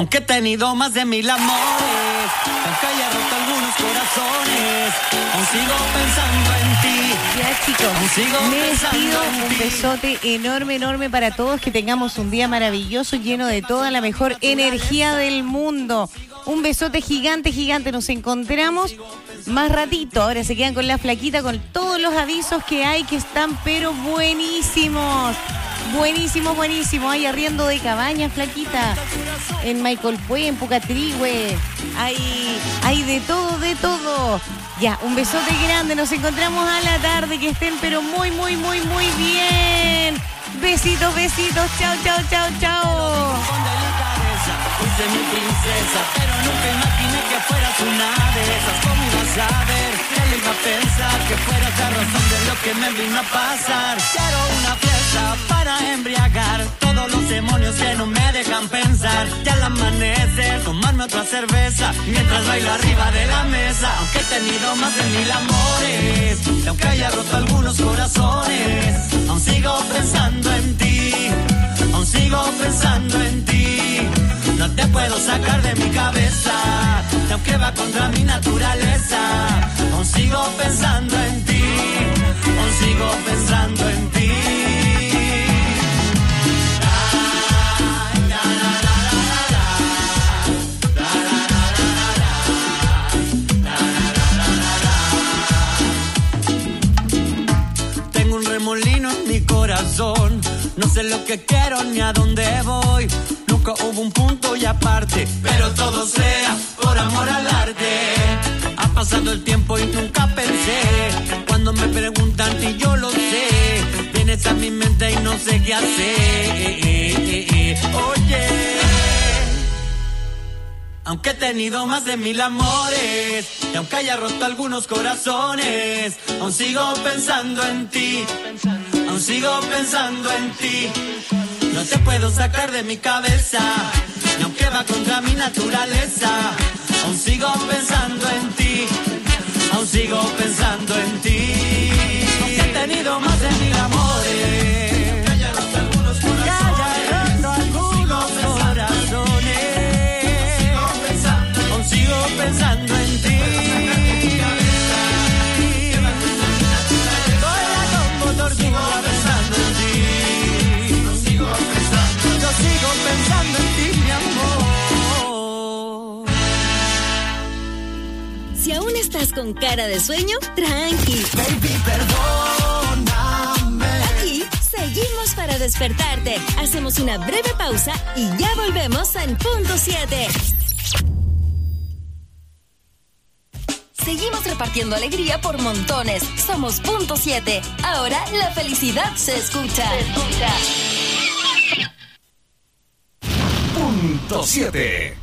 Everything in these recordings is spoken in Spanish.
Aunque he tenido más de 1000 amores, aunque haya roto algunos corazones, aún sigo pensando en ti. Ya, chicos, me despido. Un besote enorme, enorme para todos. Que tengamos un día maravilloso, lleno de toda la mejor energía del mundo. Un besote gigante, gigante. Nos encontramos más ratito. Ahora se quedan con la flaquita, con todos los avisos que hay, que están pero buenísimos. Buenísimo, buenísimo. Hay arriendo de cabañas, flaquita. En Michael Pue, en Pucatrihue. Hay de todo, de todo. Ya, un besote grande. Nos encontramos a la tarde. Que estén pero muy, muy, muy, muy bien. Besitos, besitos. Chao, chao, chao, chao. Fuiste mi princesa, pero nunca imaginé que fueras una de esas. ¿Cómo ibas a ver? ¿Qué iba a pensar? Que fueras la razón de lo que me vino a pasar. Quiero una fiesta para embriagar todos los demonios que no me dejan pensar. Y al amanecer, tomarme otra cerveza mientras bailo arriba de la mesa. Aunque he tenido más de 1000 amores, y aunque haya roto algunos corazones, aún sigo pensando en ti. Aún sigo pensando en ti. No te puedo sacar de mi cabeza, y aunque va contra mi naturaleza, aún sigo pensando en ti, aún sigo pensando en ti. Tengo un remolino en mi corazón, no sé lo que quiero ni a dónde voy. Nunca hubo un punto y aparte, pero todo sea por amor al arte. Ha pasado el tiempo y nunca pensé. Cuando me preguntan y yo lo sé, vienes a mi mente y no sé qué hacer. Oye, aunque he tenido más de 1000 amores, y aunque haya roto algunos corazones, aún sigo pensando en ti. Aún sigo pensando en ti. No te puedo sacar de mi cabeza, y aunque va contra mi naturaleza, aún sigo pensando en ti, aún sigo pensando en ti. Aunque he tenido más de 1000 amores, que haya roto algunos corazones, aún sigo pensando en ti. Pensando en ti, mi amor. Si aún estás con cara de sueño, tranqui. Baby, perdóname. Aquí seguimos para despertarte. Hacemos una breve pausa y ya volvemos en punto 7. Seguimos repartiendo alegría por montones. Somos punto 7. Ahora la felicidad se escucha. Punto 7.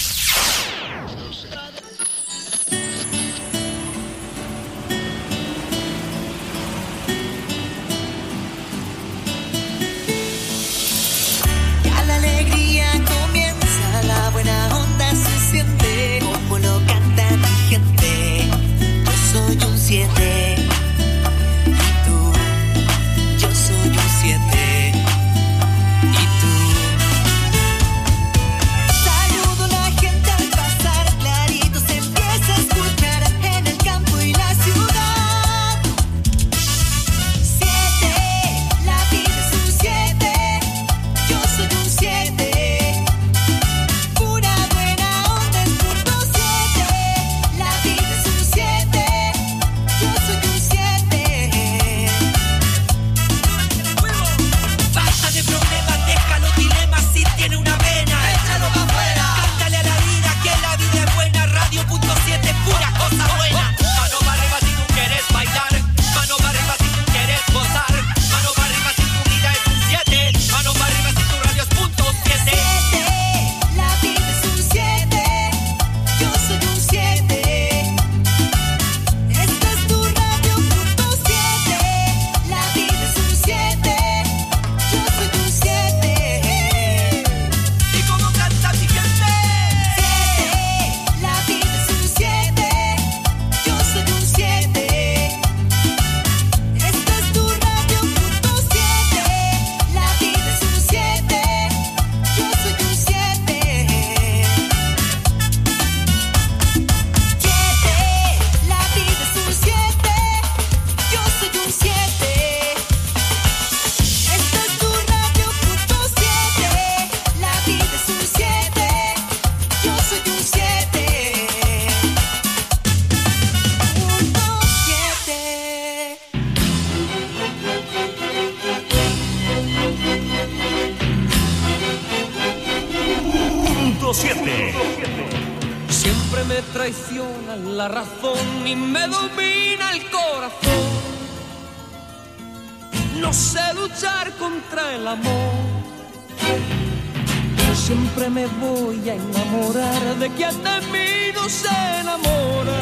Ya la alegría comienza, la buena onda se siente, como lo canta mi gente. Yo soy un 7. Y tú, yo soy un 7. Y tú. Saludo me traiciona la razón y me domina el corazón. No sé luchar contra el amor. Siempre me voy a enamorar de quien de mí no se enamora.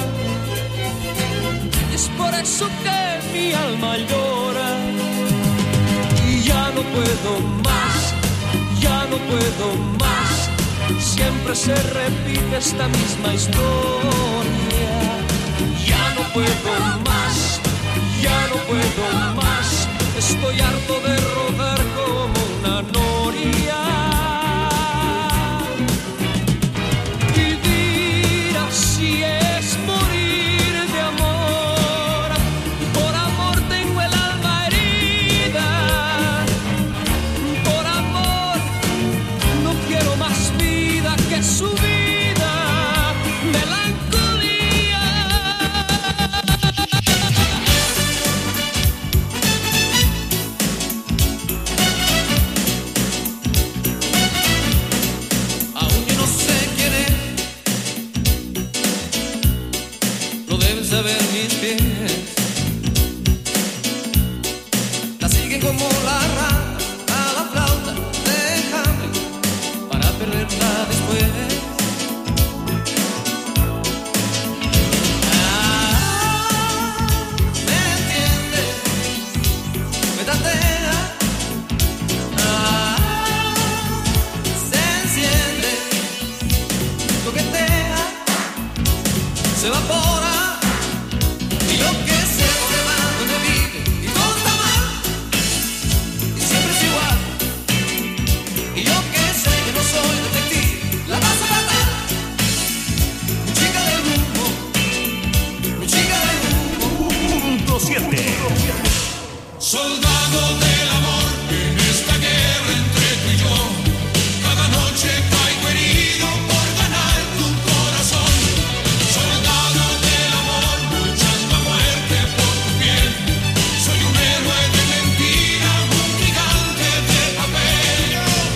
Y es por eso que mi alma llora. Y ya no puedo más, ya no puedo más. Siempre se repite esta misma historia. Ya no puedo más, ya no puedo más. Estoy harto de rodar como una noria. Vivir así es morir de amor. Por amor tengo el alma herida. Por amor no quiero más vida que su vida. Melancolía. Aún yo no sé quién es, lo deben saber mis pies. La siguen como la rana a la flauta de Hamlet para perderla después. Me entiende, me tantea. Se enciende, coquetea, se evapora. Y yo que sé dónde va, dónde vive y todo está mal. Y siempre es igual. Y yo que sé que no soy detective, la paso fatal. Mi chica del rumbo, mi chica del rumbo. Punto 7. Soldado del amor, en esta guerra entre tú y yo, cada noche caigo herido por ganar tu corazón. Soldado del amor, luchando a muerte por tu piel. Soy un héroe de mentira, un gigante de papel.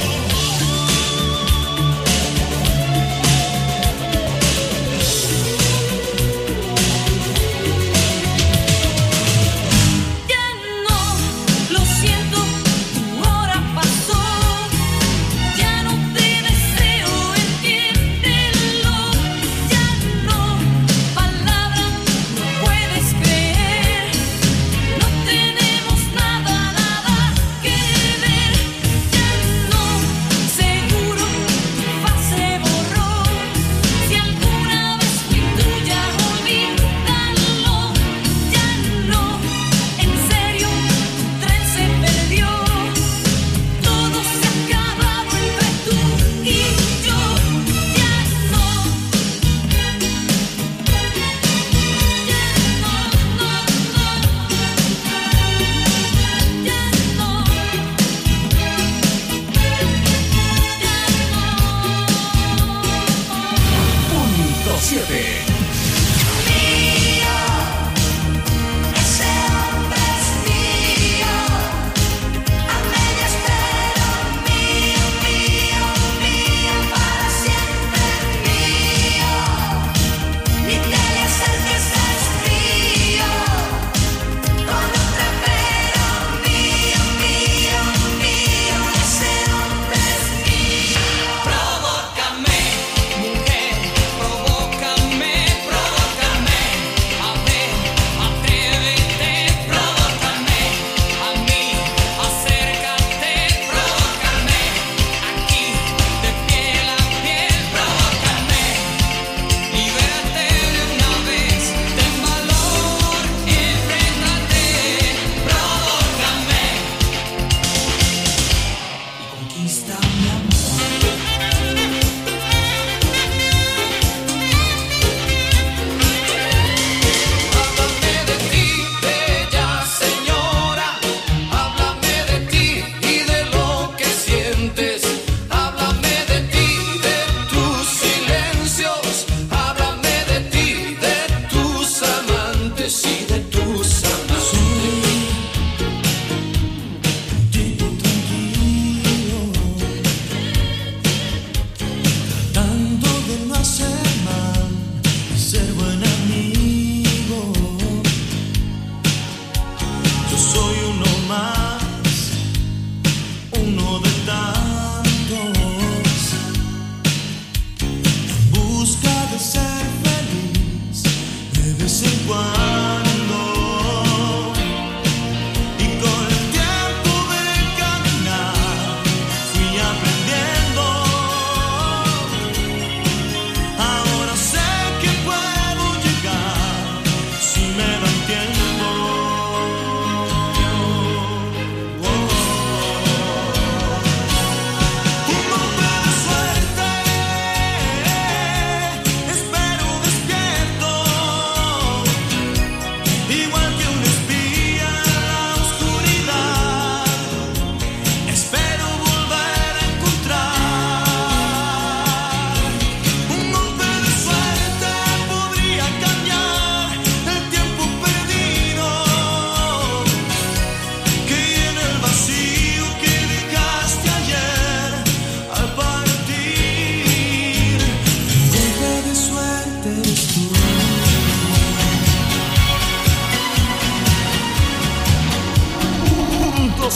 Ya no, lo siento, tu hora pasó. Ya no te deseo, entiéndelo. Ya no, palabras, no puedes creer. No tenemos nada, nada que ver. Ya no, seguro, tu faz se borró. Si alguna vez fui tuya, olvídalo. Ya no, en serio, tu tren se perdió. Todo se ha acabado entre tú y yo. Ya no, Punto 7. mío, ese hombre es mío. A medias pero mío, mío, mío, para siempre mío. Ni te le acerques, es mío. Con otra pero mío, mío, mío, ese hombre es mío. Provócame, mujer, provócame.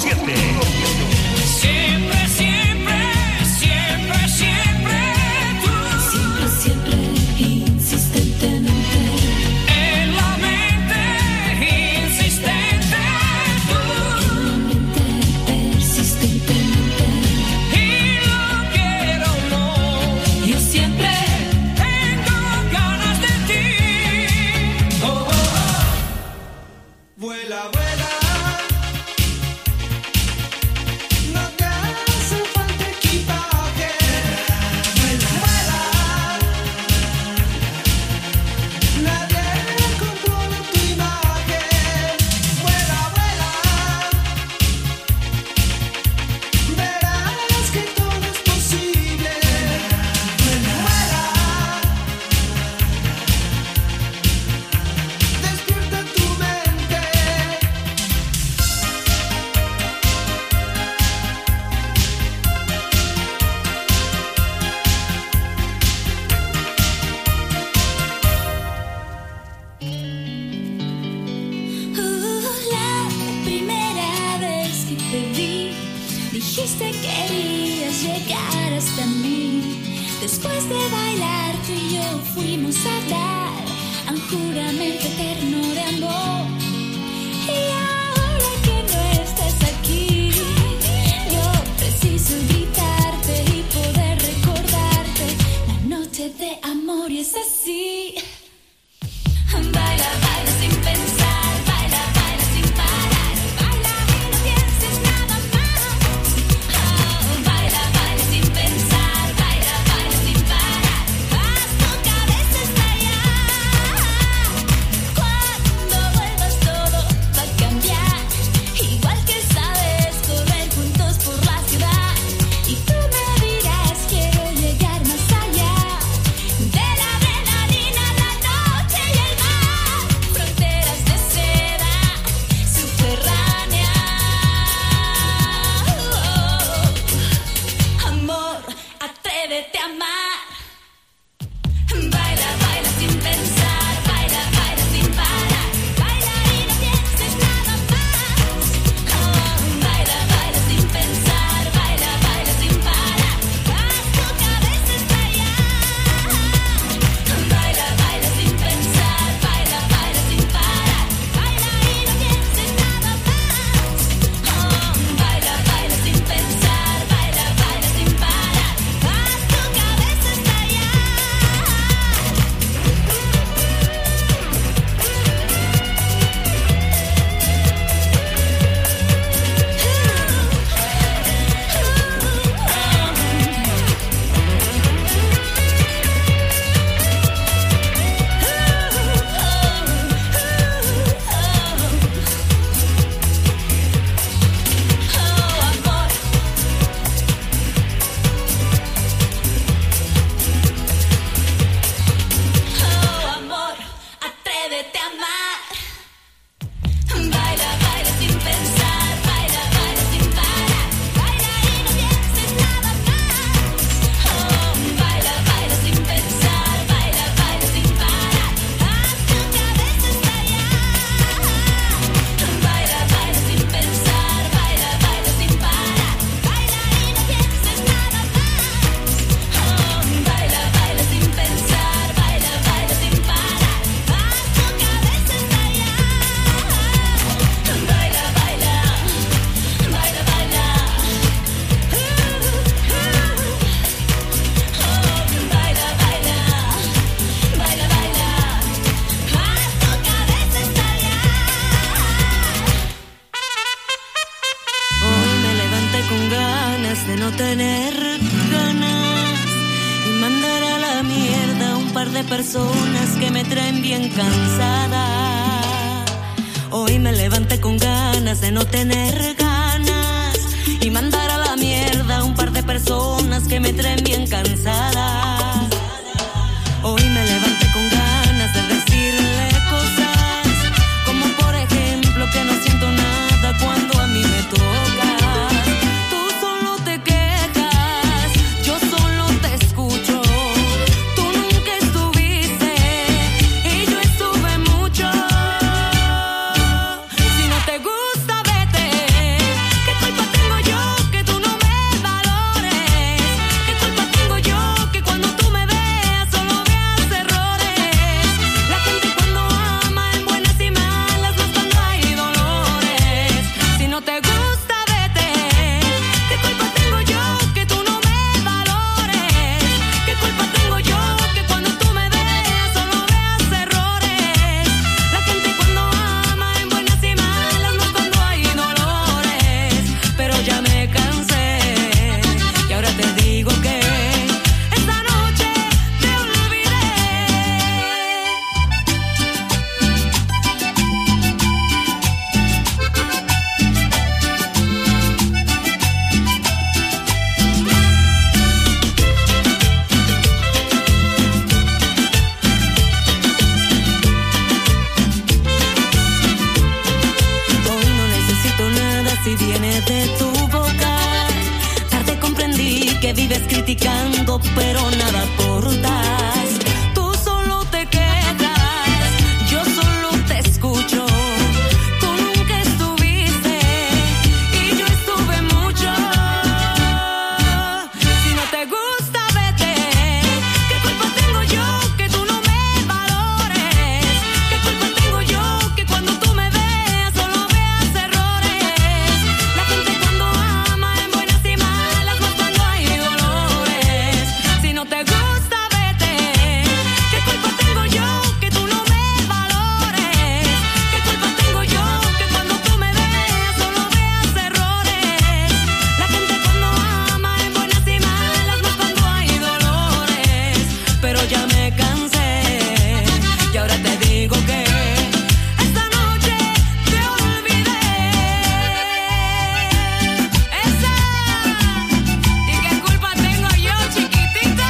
Siempre, siempre, siempre, siempre tú. Siempre, siempre, insistentemente. En la mente, insistente tú. En la mente, persistentemente. Y lo quiero o no, Yo siempre tengo ganas de ti. Oh, oh, oh. Vuela, vuela. No te hace falta equipaje. Vuela, vuela. Nadie controla tu imagen. Vuela, vuela. Verás que todo es posible. Vuela, vuela. Despierta tu mente. La primera vez que te vi, dijiste que querías llegar hasta mí. Después de bailar, tú y yo fuimos a dar a un juramento eterno de amor. Y ahora que no estás aquí, yo preciso gritarte y poder recordarte la noche de amor, y es así. Baila, baila sin pensar, baila, baila sin parar, baila y no pienses nada más. Baila, baila sin pensar, baila, baila sin parar, haz tu cabeza estallar. Cuando vuelvas todo va a cambiar, igual que sabes correr juntos por la ciudad. Y tú me dirás, quiero llegar más allá de la adrenalina, la noche y el mar. Fronteras de seda subterránea. Amor, atrévete a amar. Baila, baila sin pensar, baila, baila sin parar, baila y no pienses nada más. Baila, baila sin pensar, baila, baila sin parar, haz tu cabeza estallar. Baila, baila sin pensar, baila, baila sin parar, baila y no pienses nada más. Baila, baila sin pensar, baila, baila sin parar, haz tu cabeza estallar. Amor, atrévete a amar. Baila, baila sin pensar, baila, baila sin parar, baila y no pienses nada más. Baila, baila sin pensar, baila, baila sin parar, haz tu cabeza estallar. Baila, baila sin pensar, baila, baila sin parar, baila y no pienses nada más. Baila, baila sin pensar, baila, baila sin parar, haz tu cabeza estallar. Baila, baila, baila, baila. Baila, baila, baila, baila, haz tu cabeza estallar. Hoy me levanté con ganas de no tener ganas y mandar a la mierda a un par de personas que me traen bien cansada. Hoy me levanté con ganas de no tener ganas y mandar a la mierda a un par de personas que me traen bien cansada. Hoy me levanté con ganas de decirle cosas como por ejemplo que no siento nada cuando a mí me toca. Tú solo te quejas, yo solo te escucho. Tú nunca estuviste y yo estuve mucho. Si no te gusta, vete, que criticando, pero nada aportas. Tú solo te quedas, yo solo te escucho. Tú nunca estuviste y yo estuve mucho. Si no te gusta, vete. ¿Qué culpa tengo yo que tú no me valores? ¿Qué culpa tengo yo que cuando tú me veas solo veas errores? La gente cuando ama en buenas y malas, más cuando hay dolores. Si no te gusta, vete. ¿Qué culpa tengo yo que tú no me valores? ¿Qué culpa tengo yo que cuando tú me veas solo veas errores? La gente cuando ama en buenas y malas, más cuando hay dolores. Pero ya me cansé y ahora te digo que esta noche te olvidé. Esa. ¿Y qué culpa tengo yo, chiquitito?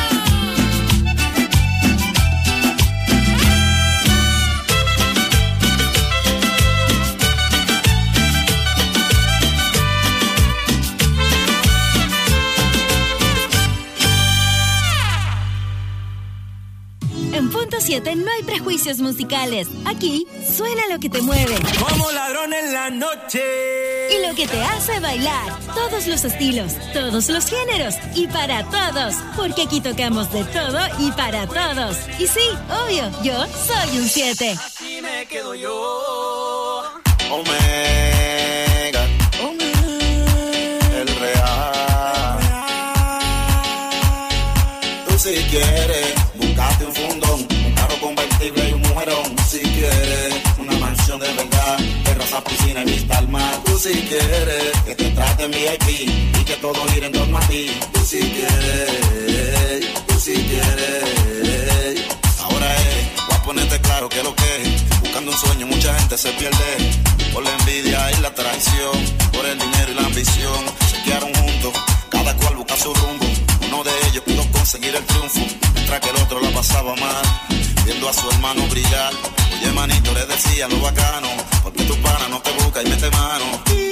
En Punto 7 no hay prejuicios musicales. Aquí suena lo que te mueve Como ladrón en la noche. y lo que te hace bailar. Todos los estilos, todos los géneros y para todos. Porque aquí tocamos de todo y para todos. Y sí, obvio, yo soy un 7. Aquí me quedo yo. Omega, el real. Tú si quieres, búscate un fundón, un carro convertible y un mujerón. Si quieres, una mansión de verdad, terraza, piscina y vista al mar. Tú si quieres, que te traten VIP y que todo gire en torno a ti. Tú si quieres, tú si quieres. Ahora voy a ponerte claro que lo que es. Buscando un sueño mucha gente se pierde por la envidia y la traición, por el dinero y la ambición. Se quedaron juntos, cada cual busca su rumbo. Uno de ellos pudo conseguir el triunfo, mientras que el otro la pasaba mal, viendo a su hermano brillar. Oye manito, le decía lo bacano, porque tu pana no te busca y mete mano.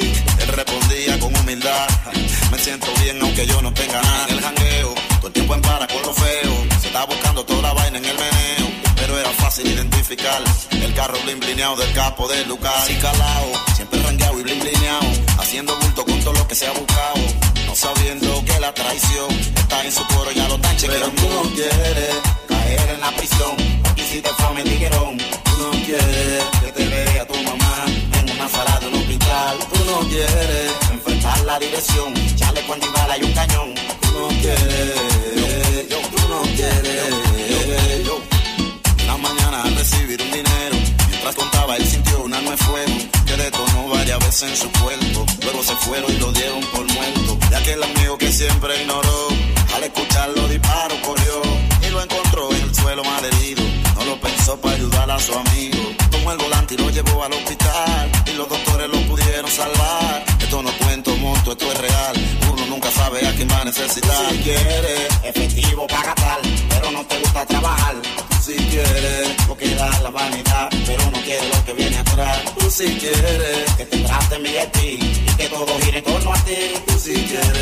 Él respondía con humildad, me siento bien aunque yo no tenga nada. En el jangueo, todo el tiempo en para con lo feo, se estaba buscando toda la vaina en el meneo, pero era fácil identificar el carro blin blineado del capo del lugar. Y calao, siempre rangueado y blin blineado, haciendo bulto con todo lo que se ha buscado, no sabiendo que la traición está en su cuero, ya lo están chequeando. Pero tú no quieres caer en la prisión, aquí si te fame el tiguerón. Tú no quieres que te vea tu mamá en una sala de un hospital. Tú no quieres enfrentar la dirección, echarle cuando y bala y un cañón. Tú no quieres, tú no quieres. Una mañana al recibir un dinero, mientras contaba él sintió un arma de fuego que detonó varias veces en su cuerpo. Luego se fueron y lo dieron por muerto. De aquel amigo que siempre ignoró, al escuchar los disparos corrió y lo encontró en el suelo mal herido. No lo pensó para ayudar a su amigo, tomó el volante y lo llevó al hospital y los doctores lo pudieron salvar. Esto no cuento monto, esto es real, uno nunca sabe a quién va a necesitar. Si quieres efectivo paga tal, pero no te gusta trabajar. Si quieres, porque da la vanidad, pero no quieres lo que viene atrás. Tú si quieres, que te traten bien y que todo gire en torno a ti. Tú si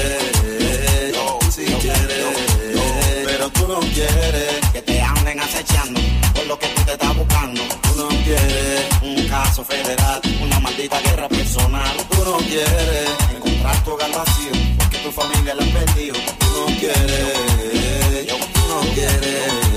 quieres, tú si quieres, pero tú no quieres que te anden acechando por lo que tú te estás buscando. Tú no quieres un caso federal, una maldita guerra personal. Tú no quieres encontrar tu hogar vacío, porque tu familia la han perdido. Tú no quieres, tú no quieres.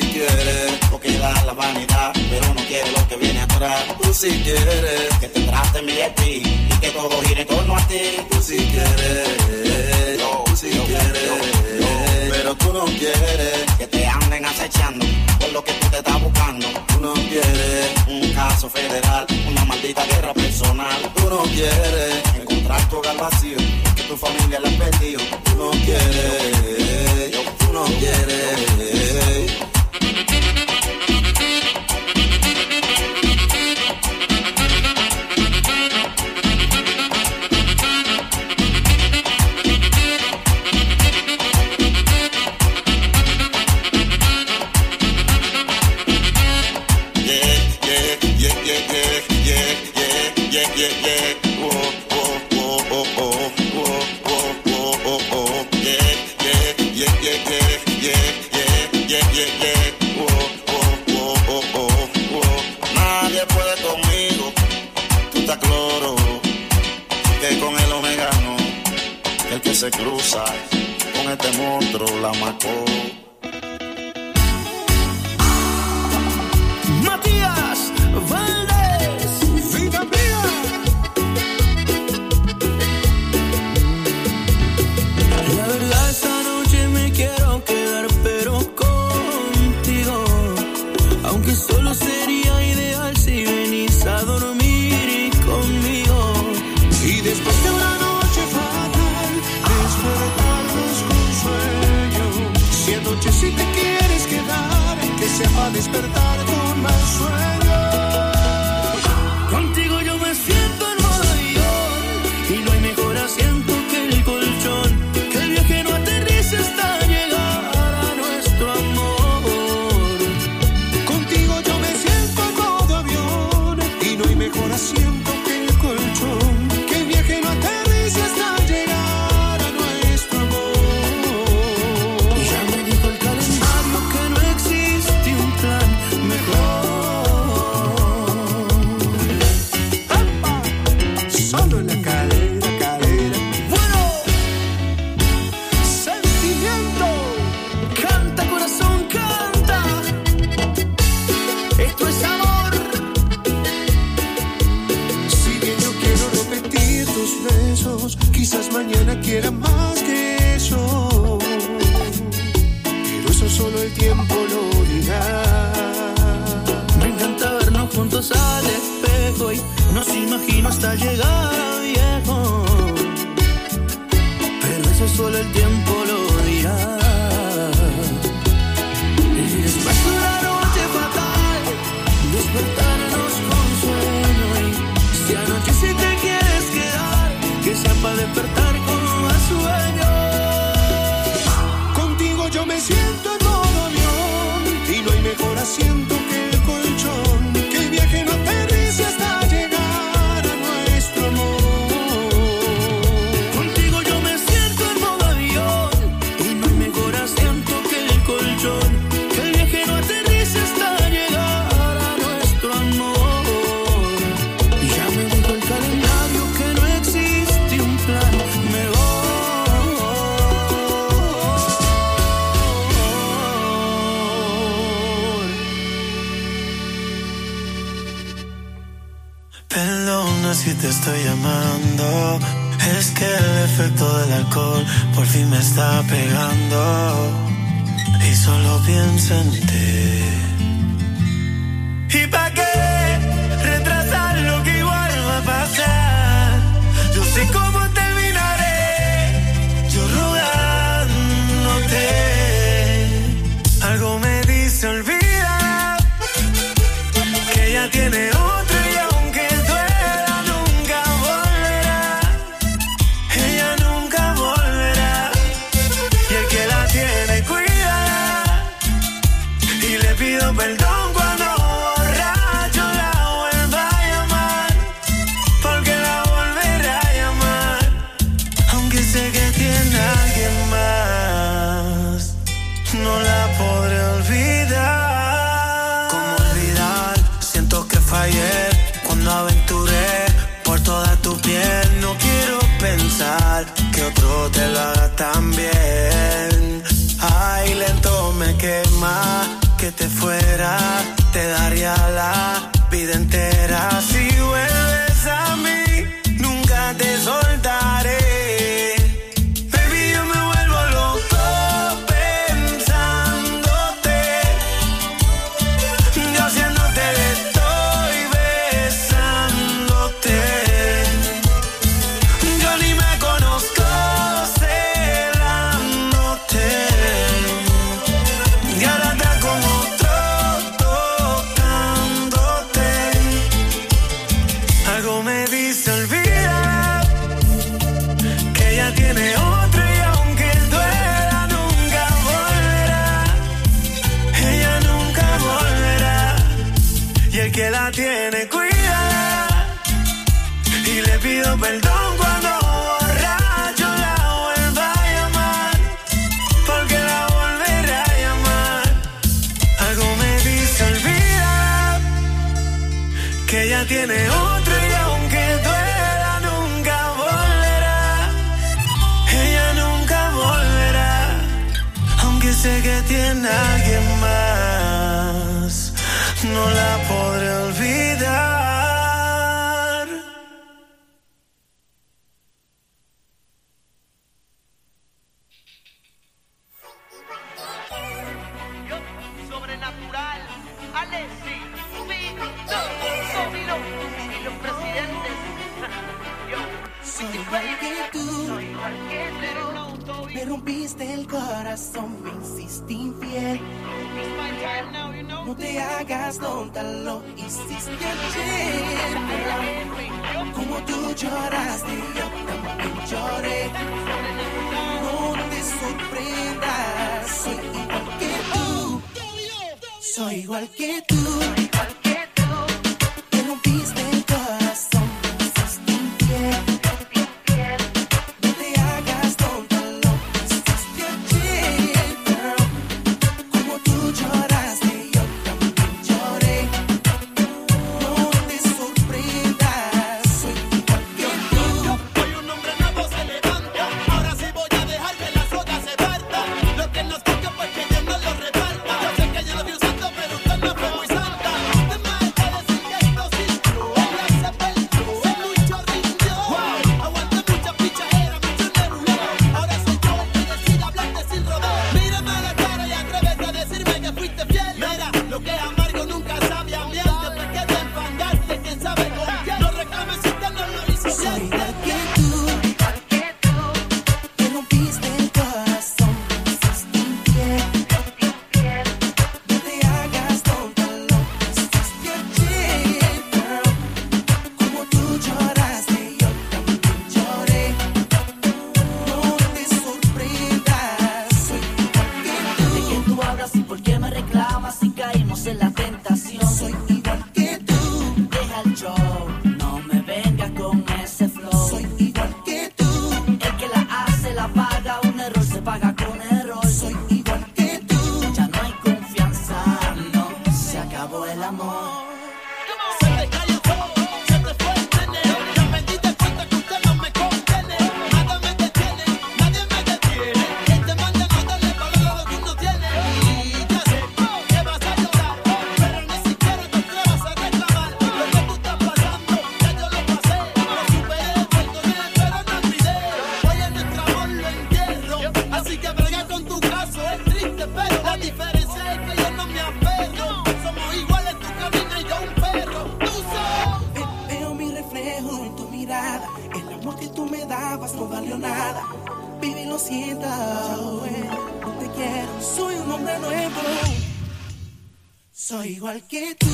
Si quieres que te trate te envíe a ti y que todo gire en torno a ti. Tú si quieres, tú si quieres, pero tú no quieres que te anden acechando por lo que tú te estás buscando. Tú no quieres un caso federal, una maldita guerra personal. Tú no quieres encontrar tu hogar vacío, que tu familia la ha perdido. Tú no quieres, tú no quieres. Nadie puede conmigo, tú estás cloro, que con el omega no, el que se cruza con este monstruo la macó. Matías Valdés, vida mía. La verdad esta noche me quiero quedar pero contigo, aunque solo sería ideal si venís a dormir conmigo. Y después de una noche fatal, despertarnos con sueño. Si anoche si te quieres quedar, que sepa despertar con más sueño. Contigo yo me siento en modo avión y no hay mejor asiento que el colchón. Que el viaje no aterrice hasta llegar a nuestro amor. Contigo yo me siento en modo avión y no hay mejor asiento que el colchón. Que el viaje no aterrice hasta llegar a nuestro amor. Ya me dijo el calendario que no existe un plan mejor. ¡Epa! Solo en la cadera, cadera. Bueno, sentimiento. Canta, corazón, canta. Esto es amor. Si bien yo quiero repetir tus besos, quizás mañana quiera más que eso. Pero eso solo el tiempo lo dirá. Me encanta vernos juntos al espejo y nos imagino hasta llegar a viejo. Pero eso solo el tiempo lo dirá. Y después de una noche fatal, despertarnos con sueño. Y si anoche si te quieres quedar, que sea para despertar con más sueño. Contigo yo me siento en modo avión y no hay mejor asiento que el colchón. Que el viaje no aterrice hasta llegar a nuestro amor. Contigo yo me siento en modo avión y no hay mejor asiento que el colchón. Que el viaje no aterrice hasta llegar a nuestro amor. Y ya me dijo el calendario que no existe un plan mejor. Perdona si te estoy llamando, es que el efecto del alcohol por fin me está pegando y solo pienso en ti. ¿Y pa' qué retrasar lo que igual va a pasar? Yo sé cómo terminaré, yo rogándote. Algo me dice olvida que ella tiene otro y aunque duela nunca volverá. Ella nunca volverá y el que la tiene cuida. Y le pido perdón cuando borracho la vuelva a llamar, porque la volveré a llamar, aunque sé que tiene a alguien más. No la podré olvidar. ¿Cómo olvidar? Siento que fallé cuando aventuré por toda tu piel. No quiero pensar que otro te lo haga tan bien. Ay, lento me quema que te fuera, te daría la vida entera si vuelves a mí. tiene, cuídala. Y le pido perdón cuando borracho la vuelva a llamar, porque la volveré a llamar. Algo me dice olvida que ella tiene otro y aunque duela nunca volverá. Ella nunca volverá, aunque sé que tiene a alguien más, no la podré olvidar. Sobrenatural, Alexi, Vito, Somilo y los presidentes. Yo, soy igual que tú, me rompiste el corazón, me hiciste infiel. No te hagas tonta, lo hiciste ayer. Como tú lloraste, yo también lloré. No te sorprendas, soy igual que tú. Soy igual que tú. Me rompiste el corazón, me hiciste infiel. No te hagas tonta, lo hiciste ayer, girl. Como tú lloraste, yo también lloré. No te sorprendas, soy igual que tú. Hoy un hombre nuevo se levanta. Ahora sí voy a dejar que la soga se parta. Lo que nos toca pues que Dios nos lo reparta. Yo sé que yo lo vi un santo, pero usted no fue muy santa. De más está decir que esto sí. Ella se perdió, se luchó, rindió. Aguanté mucha pichadera, mucho nervio. Ahora soy yo el que decide hablarte sin rodeo. Mírame a la cara y atrévete a decirme que fuiste fiel. Mira, lo que es amargo nunca sabe a miel. Después que te enfangaste, quién sabe con quién. No reclames si usted no lo hizo bien. Soy igual que tú. Me rompiste el corazón, me hiciste infiel. No te hagas tonta, lo hiciste ayer, girl. Como tú lloraste, yo también lloré. No te sorprendas, soy igual que tú. ¿De quién tú hablas y por qué me reclamas si caímos en la tentación? Soy igual que tú. Deja el show, no me vengas con ese flow. Soy igual que tú. El que la hace la paga, un error se paga con error. Soy igual que tú. Ya no hay confianza, no, se acabó el amor. Se te cayó todo, se te fue el nene. Ya me di de cuenta que usted no me contiene. Nada me detiene, nadie me detiene. Quien te manda a darle valor a lo que uno tiene. Y ya sé que vas a llorar, pero ni siquiera te atrevas a reclamar. Lo que tú estás pasando, ya yo lo pasé. Lo superé, perdoné, pero no olvidé. Hoy en nuestro amor lo entierro, así que brega con tu caso. Es triste, pero la diferencia es que yo no me aferro. Somos iguales, tú caminas y yo un perro. Tú sabes. Veo mi reflejo en tu mirada. El amor que tú me dabas no valió nada. Baby, lo siento, no te quiero. Soy un hombre nuevo. Soy igual que tú.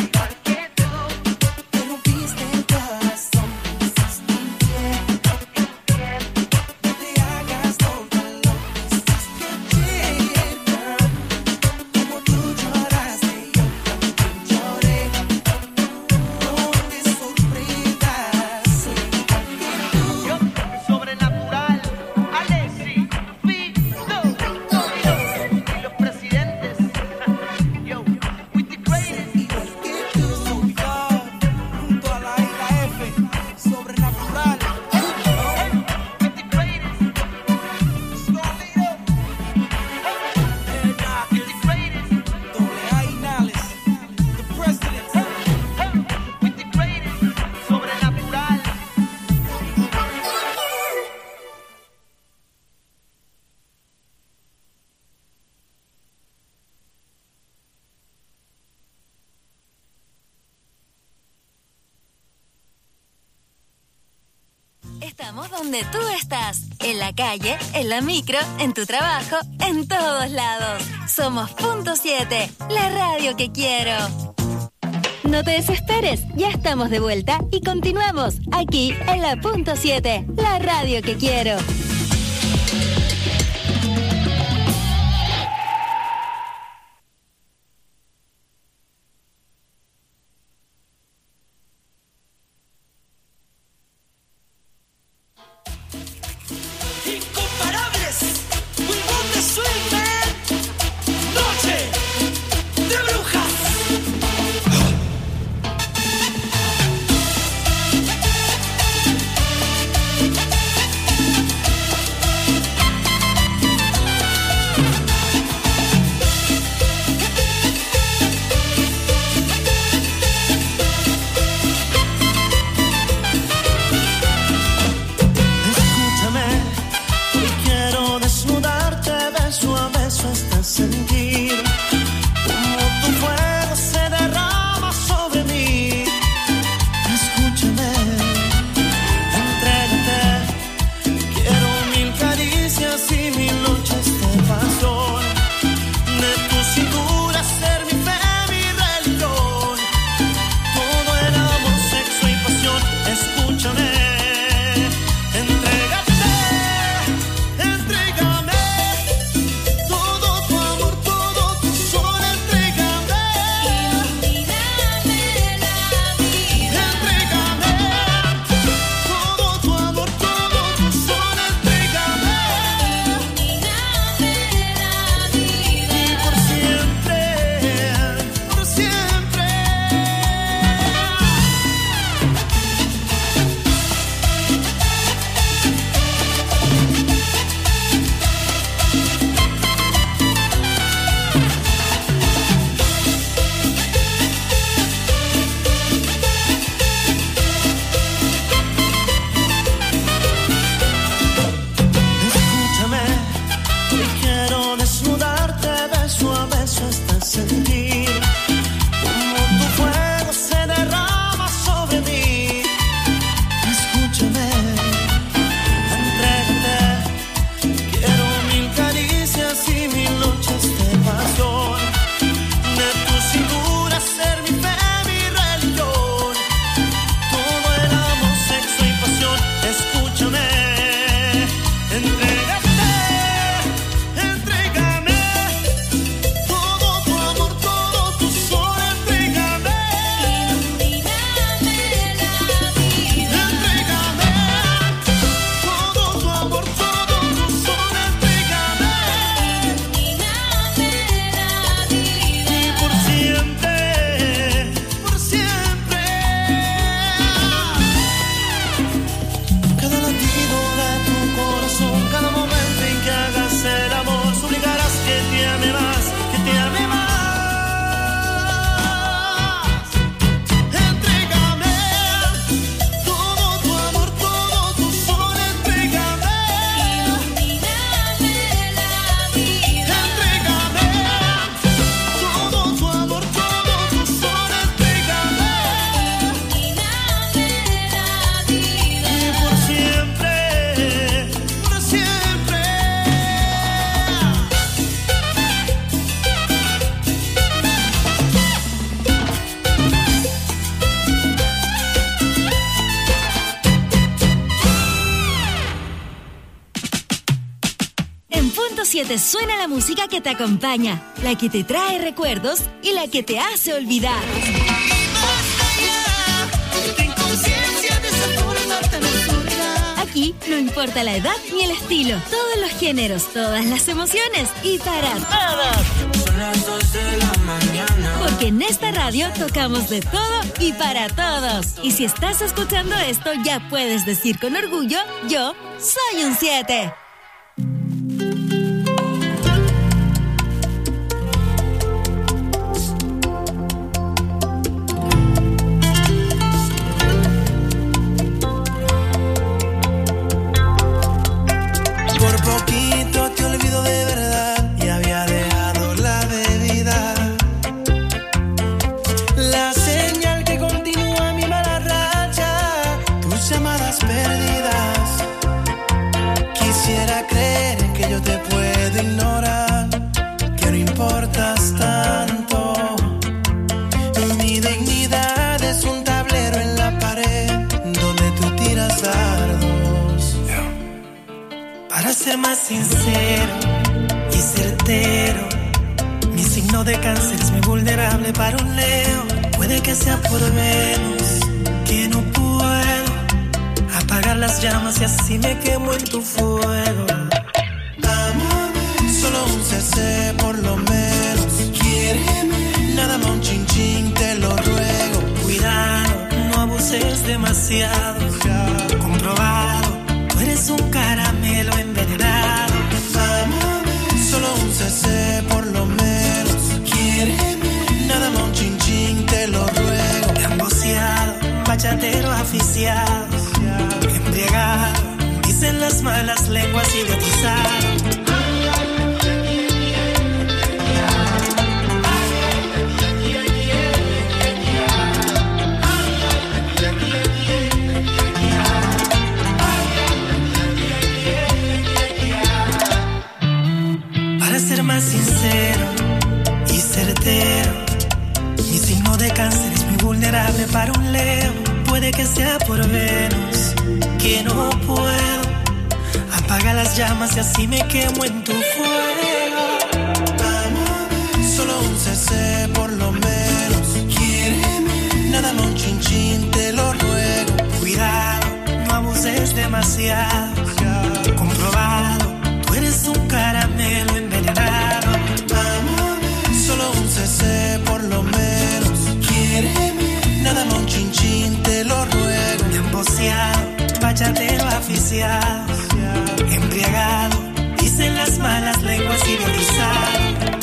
Me rompiste el corazón, me hiciste infiel. No te hagas tonta, lo hiciste ayer, girl. Como tú lloraste, yo también lloré. No te sorprendas, soy igual que tú. Sobrenatural, Alexi, Vito, Somilo y los presidentes. Yo, with the greatest. Igual que tú. Junto a la isla F, sobrenatural. With the greatest. Somilo. With the greatest. Doble A y Nales, the presidents. With the greatest. Sobrenatural. Estamos donde tú estás, en la calle, en la micro, en tu trabajo, en todos lados. Somos Punto 7, la radio que quiero. No te desesperes, ya estamos de vuelta y continuamos aquí en la Punto 7, la radio que quiero. ame más, que te ame más. Entrégame todo tu amor, todo tu sol, entrégame. Ilumíname la vida. Entrégame todo tu amor, todo tu sol, entrégame. Ilumíname la vida. Y por siempre, por siempre. En Punto 7 suena la música que te acompaña, la que te trae recuerdos y la que te hace olvidar. Ten conciencia de esa forma tan absurda. Aquí no importa la edad ni el estilo, todos los géneros, todas las emociones y para todos. Son las 2 de la mañana. Porque en esta radio tocamos de todo y para todos. Y si estás escuchando esto, ya puedes decir con orgullo, yo soy un 7. Por poquito te olvido de verdad y había dejado la bebida. La señal que continúa mi mala racha, tus llamadas perdidas. Quisiera creer que yo te puedo ignorar, que no importas tanto. Mi dignidad es un tablero en la pared donde tú tiras dardos. Para ser más sincero y certero, mi signo de cáncer es muy vulnerable para un Leo. Puede que sea por Venus, que no puedo apagar las llamas y así me quemo en tu fuego. Amame, solo un cc por lo menos. Quiéreme, nada más un chin chin, te lo ruego. Cuidado, no abuses demasiado. Comprobado, tú eres un caramelo envenenado. Amame, solo un cc por lo menos. Quiéreme, nada más un chin chin, te lo ruego. Emboceado, bachatero aficiado, embriagado, dicen las malas lenguas idiotizado. Para ser más sincero y certero, mi signo de cáncer es muy vulnerable para un Leo. Puede que sea por Venus, que no puedo apagar las llamas y así me quemo en tu fuego. Amame, solo un cc por lo menos. Quiéreme, nada más un chin chin, te lo ruego. Cuidado, no abuses demasiado. Comprobado, tú eres un caramelo envenenado. Amame, solo un cc por lo menos. Quiéreme, nada más un chin chin, te lo ruego. Emboceado, bachatero aficiado, embriagado, dicen las malas lenguas idiotizado.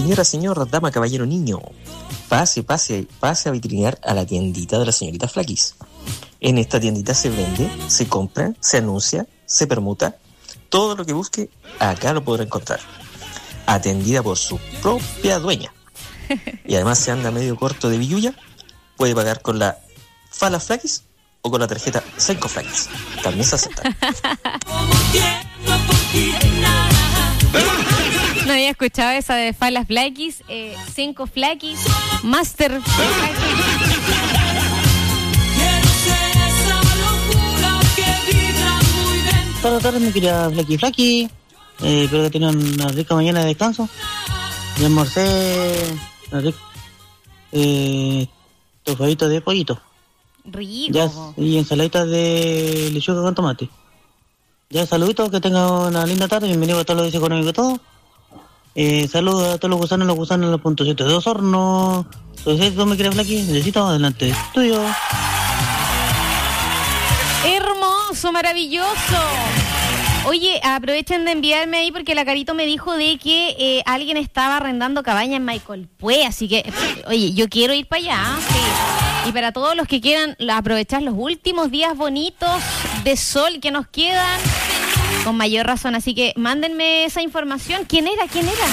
Señora, señor, dama, caballero, niño, pase a vitrinear a la tiendita de la señorita Flaquis. En esta tiendita se vende, se compra, se anuncia, se permuta. Todo lo que busque, acá lo podrá encontrar. Atendida por su propia dueña. Y además, si anda medio corto de billulla, puede pagar con la Fala Flaquis o con la tarjeta Senco Flaquis. También se acepta. No había escuchado esa de Fala Flaquis, Cinco Flaquis, Master Todas las tardes me quería Flaky. Espero que tengan una rica mañana de descanso. Ya almorcé tofadito de pollito. Rico. Ya, y ensaladitas de lechuga con tomate. Ya, saluditos, que tengan una linda tarde. Bienvenido a todos los económicos y todo. Saludos a todos los gusanos en los puntos 7 de Osorno. Entonces, ¿tú me quieres Flaky? Necesito adelante estudio. Hermoso, maravilloso. Oye, aprovechen de enviarme ahí porque la Carito me dijo de que alguien estaba arrendando cabaña en Maicolpue, así que, oye, yo quiero ir para allá, sí. Y para todos los que quieran aprovechar los últimos días bonitos de sol que nos quedan, con mayor razón, así que mándenme esa información. ¿Quién era?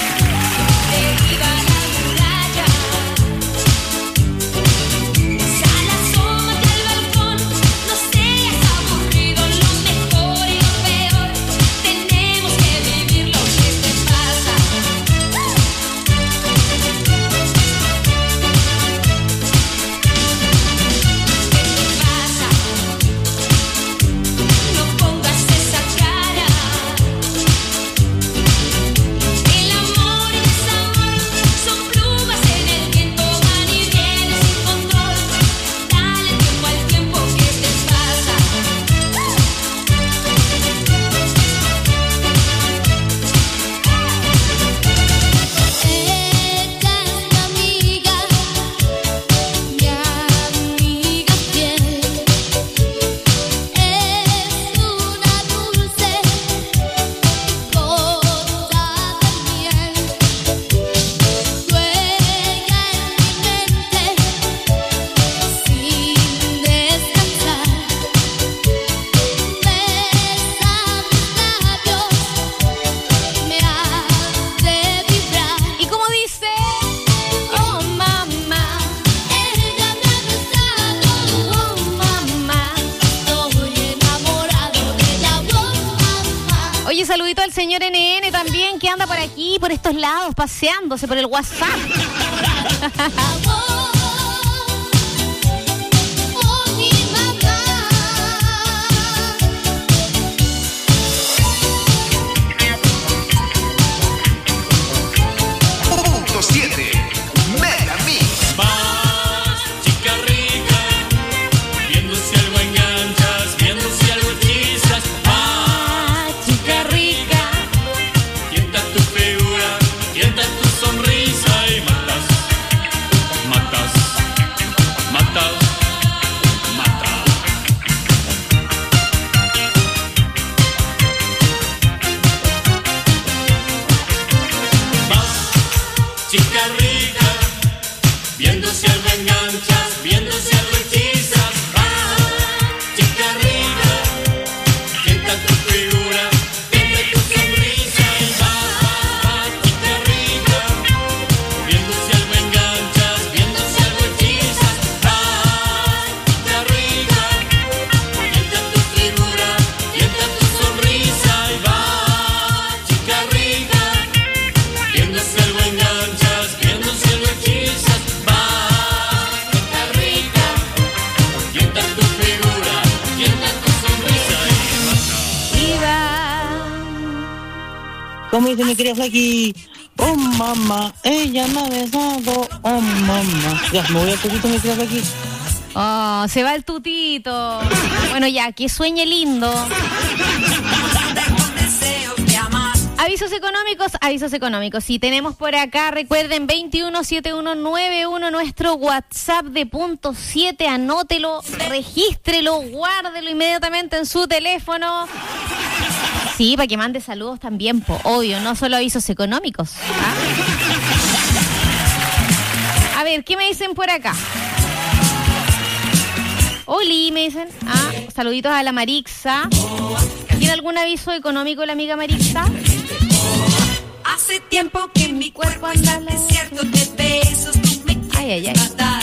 Saludito al señor NN también, que anda por aquí, por estos lados, paseándose por el WhatsApp. ¿Cómo dice mi querida Flaky? Oh mamá, ella me ha besado. Oh mamá. Ya, me voy al tutito, mi querida Flaky. Oh, se va el tutito. Bueno, ya, que sueñe lindo. Avisos económicos. Sí, tenemos por acá, recuerden, 217191, nuestro WhatsApp de punto 7, anótelo, regístrelo, guárdelo inmediatamente en su teléfono. Sí, para que mande saludos también, obvio, no solo avisos económicos. ¿Ah? ver, ¿qué me dicen por acá? Oli, me dicen. Saluditos a la Marixa. ¿Tiene algún aviso económico la amiga Marixa? Hace tiempo que en mi cuerpo anda el desierto de besos. Tú me quieres matar.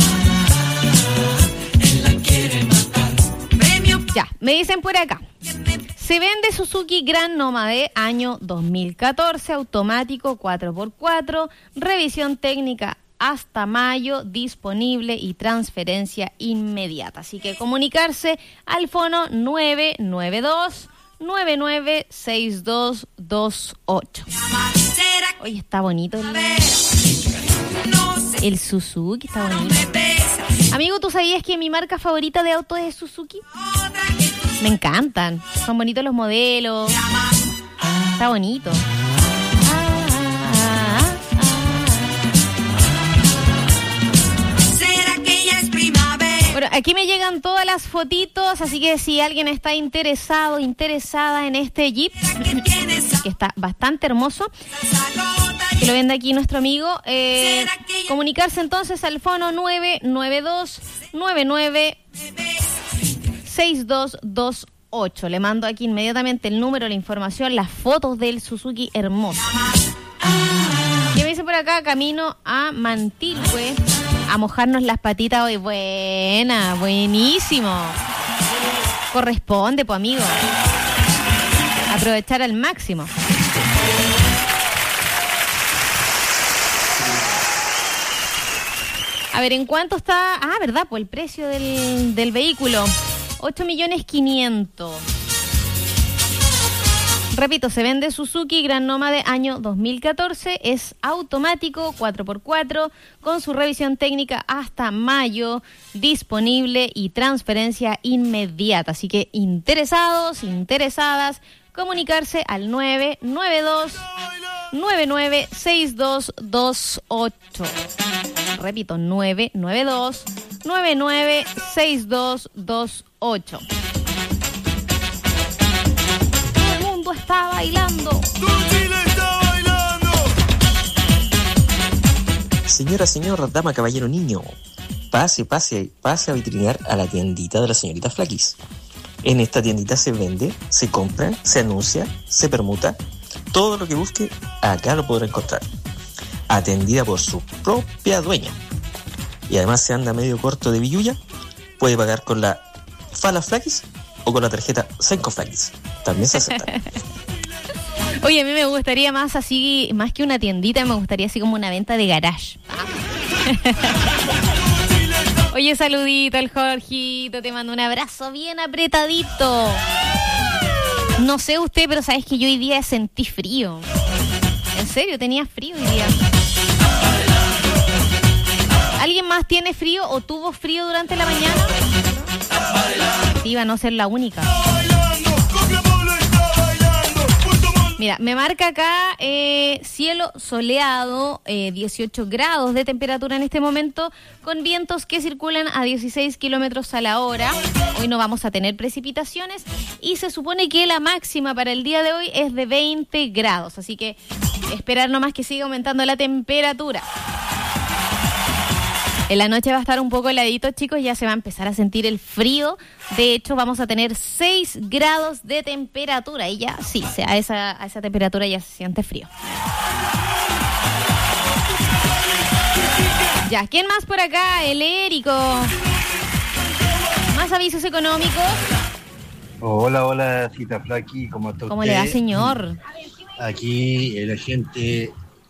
Él la quiere matar. Ya, me dicen por acá. Se vende Suzuki Grand Nómade año 2014, automático 4x4, revisión técnica hasta mayo, disponible y transferencia inmediata. Así que comunicarse al fono 992-996228. Oye, está bonito el Suzuki, está bonito. Amigo, ¿tú sabías que mi marca favorita de autos es Suzuki? Me encantan, son bonitos los modelos, está bonito. Bueno, aquí me llegan todas las fotitos, así que si alguien está interesado, interesada en este Jeep, que está bastante hermoso, que lo vende aquí nuestro amigo, comunicarse entonces al fono 992-996228. Le mando aquí inmediatamente el número, la información, las fotos del Suzuki hermoso. Y me dice por acá, camino a Mantilhue, a mojarnos las patitas hoy. Buena, buenísimo. Corresponde, pues, amigo. Aprovechar al máximo. A ver, ¿en cuánto está? ¿Verdad? Pues el precio del vehículo. 8.500.000. Repito, se vende Suzuki Grand Nómade año 2014, es automático 4x4 con su revisión técnica hasta mayo, disponible y transferencia inmediata. Así que interesados, interesadas, comunicarse al 992-996228. Repito, 992-996228. Está bailando. Señora, señor, dama, caballero, niño, pase a vitrinear a la tiendita de la señorita Flaquis. En esta tiendita se vende, se compra, se anuncia, se permuta. Todo lo que busque, acá lo podrá encontrar. Atendida por su propia dueña. Y además, se anda medio corto de billulla, puede pagar con la Fala Flaquis o con la tarjeta Senco Flaquis. También se acepta. Oye, a mí me gustaría más así, más que una tiendita, me gustaría así como una venta de garage. Oye, saludito al Jorgito, te mando un abrazo bien apretadito. No sé usted, pero sabes que yo hoy día sentí frío. En serio, tenía frío hoy día. ¿Alguien más tiene frío o tuvo frío durante la mañana? Iba a no ser la única. Mira, me marca acá cielo soleado, 18 grados de temperatura en este momento, con vientos que circulan a 16 kilómetros a la hora. Hoy no vamos a tener precipitaciones y se supone que la máxima para el día de hoy es de 20 grados. Así que esperar nomás que siga aumentando la temperatura. En la noche va a estar un poco heladito, chicos, ya se va a empezar a sentir el frío. De hecho, vamos a tener 6 grados de temperatura y ya, sí, a esa temperatura ya se siente frío. Ya, ¿quién más por acá? El Érico. Más avisos económicos. Hola, Cita Flaqui, ¿cómo está usted? ¿Cómo le va, señor? Aquí el agente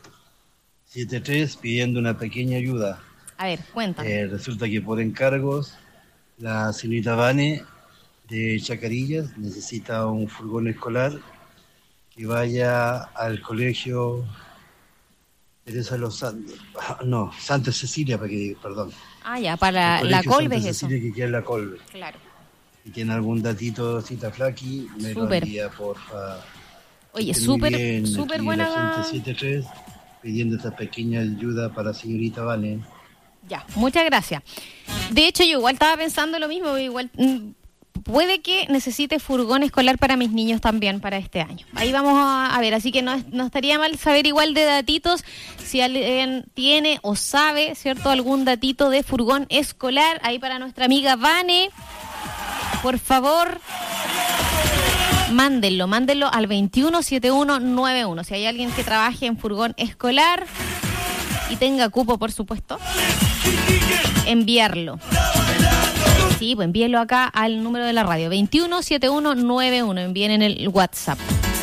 73 pidiendo una pequeña ayuda. A ver, cuéntame. Resulta que por encargos la señorita Vane de Chacarillas necesita un furgón escolar que vaya al colegio Teresa Los Santos, no, Santa Cecilia, perdón. Ya, para la Colbe es Santa eso. Cecilia que queda en la Colbe. Claro. Si tiene algún datito, Cita Flaqui, me lo envía, porfa. Oye, Esté muy súper bien, súper aquí buena. la gente 73 pidiendo esta pequeña ayuda para la señorita Vane. Ya, muchas gracias. De hecho, yo igual estaba pensando lo mismo, igual puede que necesite furgón escolar para mis niños también para este año. Ahí vamos a ver, así que no estaría mal saber igual de datitos, si alguien tiene o sabe, ¿cierto?, algún datito de furgón escolar, ahí para nuestra amiga Vane, por favor, mándenlo al 217191. Si hay alguien que trabaje en furgón escolar y tenga cupo, por supuesto, enviarlo. Sí, pues envíenlo acá al número de la radio, 217191. Envíen en el WhatsApp.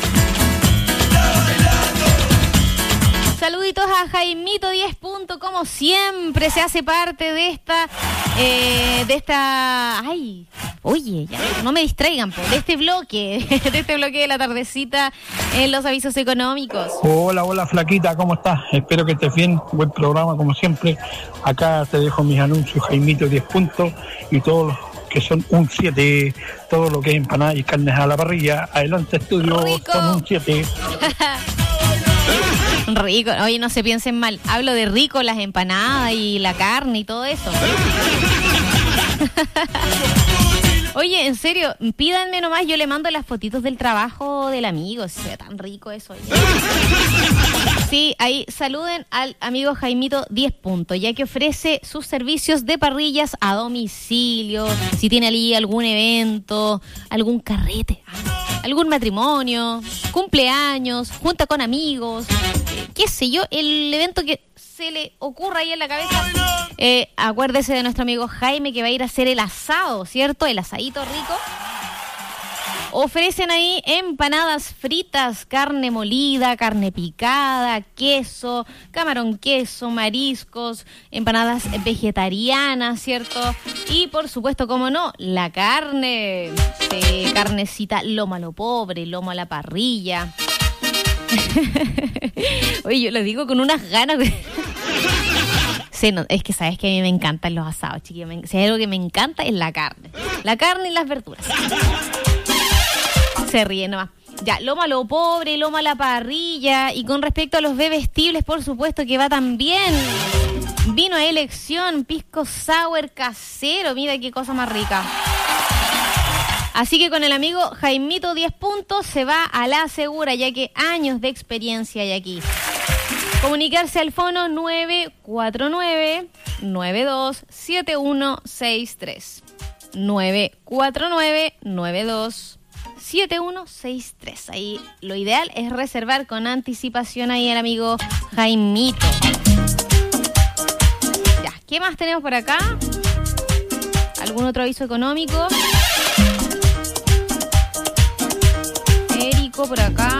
Saluditos a Jaimito 10 Punto, como siempre, se hace parte de esta... Ay, oye, ya, no me distraigan, po, de este bloque de la tardecita en los avisos económicos. Hola, flaquita, ¿cómo estás? Espero que estés bien, buen programa como siempre. Acá te dejo mis anuncios, Jaimito 10 Puntos, y todos los que son un 7, todo lo que es empanadas y carnes a la parrilla. Adelante, estudio, son un 7. Rico, oye, no se piensen mal, hablo de rico, las empanadas y la carne y todo eso. Oye, en serio, pídanme nomás, yo le mando las fotitos del trabajo del amigo, se ve tan rico eso. Sí, ahí saluden al amigo Jaimito 10 Puntos, ya que ofrece sus servicios de parrillas a domicilio, si tiene allí algún evento, algún carrete, algún matrimonio, cumpleaños, junta con amigos, qué sé yo, el evento que se le ocurra ahí en la cabeza. Acuérdese de nuestro amigo Jaime, que va a ir a hacer el asado, ¿cierto? El asadito rico. Ofrecen ahí empanadas fritas, carne molida, carne picada, queso, camarón queso, mariscos, empanadas vegetarianas, ¿cierto? Y por supuesto, como no, la carne, carnecita, lomo a lo pobre, lomo a la parrilla. Oye, yo lo digo con unas ganas de... Sí, no, es que sabes que a mí me encantan los asados, chiquillos. Si hay algo que me encanta es la carne. La carne y las verduras. Se ríe nomás. Ya, lomo a lo pobre, lomo a la parrilla. Y con respecto a los bebestibles, por supuesto que va también. Vino a elección, pisco sour casero. Mira qué cosa más rica. Así que con el amigo Jaimito 10 Puntos se va a la segura, ya que años no hay aquí. Comunicarse al fono 949-927163. 949-927163. Ahí lo ideal es reservar con anticipación ahí al amigo Jaimito. Ya, ¿qué más tenemos por acá? ¿Algún otro aviso económico? Érico por acá.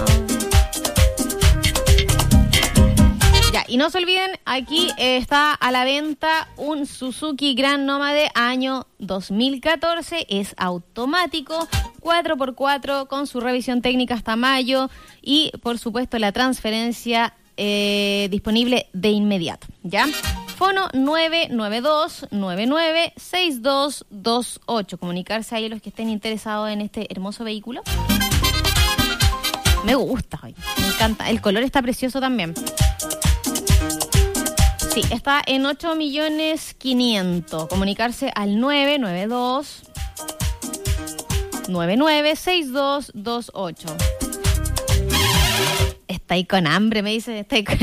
Ya, y no se olviden, aquí está a la venta un Suzuki Grand Nómade año 2014. Es automático, 4x4 con su revisión técnica hasta mayo y por supuesto la transferencia disponible de inmediato. ¿Ya? Fono 992-996228. Comunicarse ahí a los que estén interesados en este hermoso vehículo. Me gusta, me encanta. El color está precioso también. Sí, está en 8.500.000. Comunicarse al 992-996228. Está ahí con hambre, me dice. Está ahí con...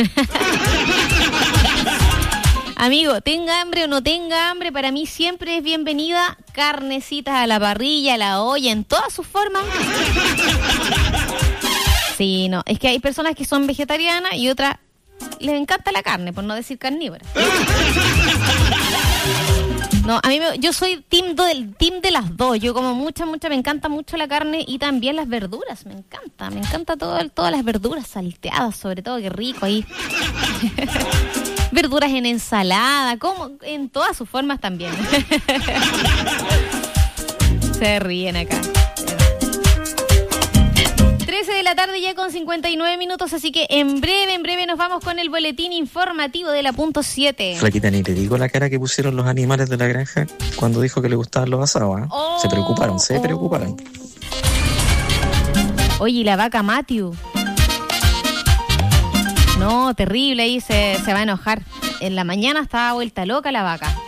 Amigo, tenga hambre o no tenga hambre, para mí siempre es bienvenida carnecitas a la parrilla, a la olla, en todas sus formas. Sí, no, es que hay personas que son vegetarianas y otras les encanta la carne, por no decir carnívora. No, a mí yo soy team de las dos. Yo como mucha, me encanta mucho la carne y también las verduras. Me encanta todas las verduras salteadas, sobre todo, qué rico ahí. Verduras en ensalada, como en todas sus formas también. Se ríen acá. 13 de la tarde ya con 59 minutos, así que en breve nos vamos con el boletín informativo de la punto 7. Flaquita, ni te digo la cara que pusieron los animales de la granja cuando dijo que le gustaban los asados, ¿eh? Se preocuparon. Oye, ¿y la vaca Matthew? No, terrible, ahí se va a enojar. En la mañana estaba vuelta loca la vaca.